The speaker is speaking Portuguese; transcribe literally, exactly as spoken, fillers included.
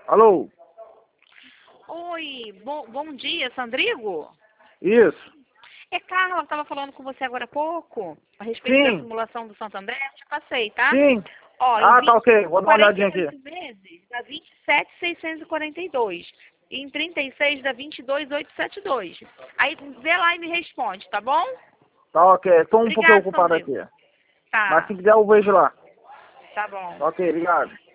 Alô? Oi, bom, bom dia, Sandrigo? Isso. É Carla, estava falando com você agora há pouco, a respeito da Sim. simulação do Santo André. Eu te passei, tá? Sim. Ó, em Ah, tá vinte, ok. Vou dar uma olhadinha aqui. quarenta e oito vezes dá vinte e sete mil seiscentos e quarenta e dois. E em trinta e seis dá vinte e dois mil oitocentos e setenta e dois. Aí vê lá e me responde, tá bom? Tá ok. Estou um pouquinho Obrigado, ocupado Sandrigo. aqui. Mas Tá, se quiser eu vejo lá. tá bom. Tá ok, obrigado.